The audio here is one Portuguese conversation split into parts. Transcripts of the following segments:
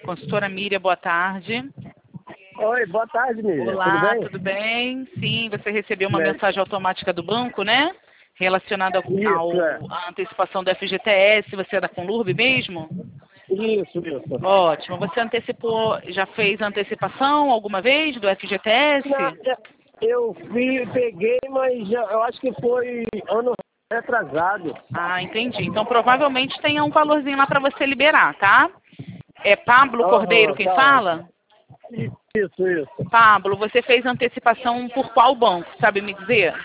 Consultora Miriam, boa tarde. Oi, boa tarde, Miriam. Olá, tudo bem? Sim, você recebeu uma mensagem automática do banco, né? Relacionada à antecipação do FGTS. Você é da Conlurb mesmo? Isso. Ótimo. Você antecipou, já fez antecipação alguma vez do FGTS? Não, eu peguei, mas eu acho que foi ano retrasado. Ah, entendi. Então provavelmente tem um valorzinho lá para você liberar, tá? É Pablo Cordeiro quem fala? Isso. Pablo, você fez antecipação por qual banco? Sabe me dizer?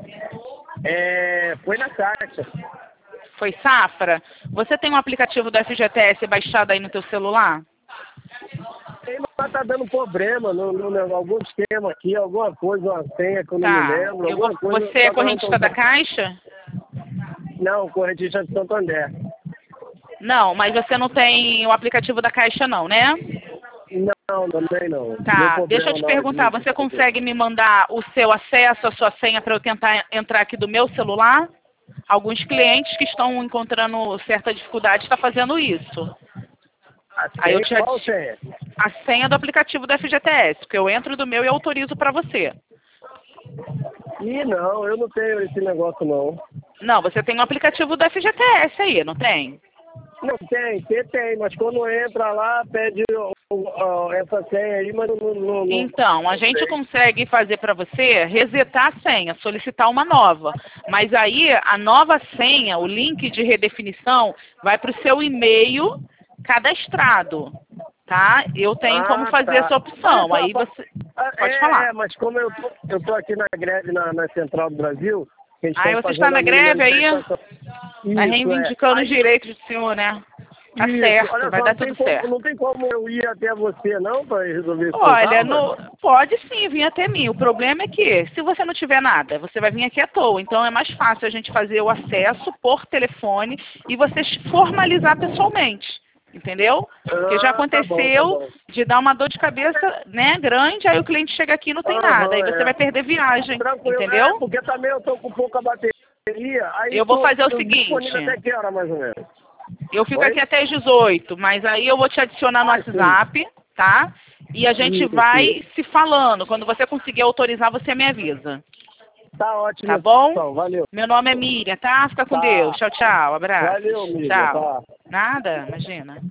Foi na Caixa. Foi Safra? Você tem um aplicativo do FGTS baixado aí no teu celular? Mas tá dando problema no algum esquema aqui, alguma coisa, uma senha que eu não me lembro. Você é correntista da Caixa? Não, correntista de Santander. Não, mas você não tem o aplicativo da Caixa não, né? Não, também não. Tá, deixa eu te perguntar, você consegue me mandar o seu acesso, a sua senha para eu tentar entrar aqui do meu celular? Alguns clientes que estão encontrando certa dificuldade estão fazendo isso. Qual senha? A senha do aplicativo do FGTS, porque eu entro do meu e autorizo para você. Não, eu não tenho esse negócio não. Não, você tem um aplicativo do FGTS aí, não tem? Não, tem, mas quando entra lá, pede essa senha aí, mas não. Então, a gente consegue fazer para você resetar a senha, solicitar uma nova. Mas aí, a nova senha, o link de redefinição, vai para o seu e-mail cadastrado, tá? Eu tenho como fazer essa opção, aí você pode falar. Mas como eu tô aqui na greve na Central do Brasil... você está na greve aí? Está reivindicando os direitos do senhor, né? Tá certo, olha vai só, dar tudo certo. Não tem como eu ir até você, não, para resolver isso? Olha, pode sim vir até mim. O problema é que, se você não tiver nada, você vai vir aqui à toa. Então, é mais fácil a gente fazer o acesso por telefone e você formalizar pessoalmente. Entendeu? Porque já aconteceu de dar uma dor de cabeça, né, grande, aí o cliente chega aqui e não tem nada. Aí você vai perder viagem, entendeu? Porque também eu tô com pouca bateria. Aí eu vou fazer o seguinte... Até que hora, mais ou menos? Eu fico aqui até às 18, mas aí eu vou te adicionar no WhatsApp, tá? E a gente vai se falando. Quando você conseguir autorizar, você me avisa. Tá ótimo. Tá bom? Então, valeu. Meu nome é Miriam, tá? Fica com Deus. Tchau, tchau. Abraço. Valeu, Miriam. Tchau. Tá. Nada, imagina.